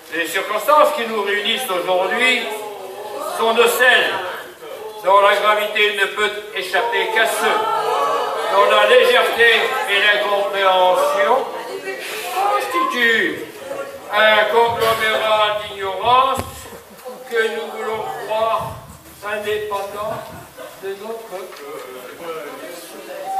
Les circonstances qui nous réunissent aujourd'hui sont de celles dont la gravité ne peut échapper qu'à ceux dont la légèreté et l'incompréhension constituent un conglomérat d'ignorance que nous voulons croire indépendant de notre peuple.